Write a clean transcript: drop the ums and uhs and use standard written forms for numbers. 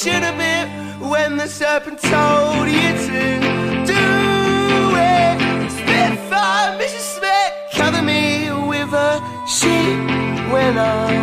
should have been when the serpent told you to do it. Spitfire, Mrs. Smith, cover me with a sheet when I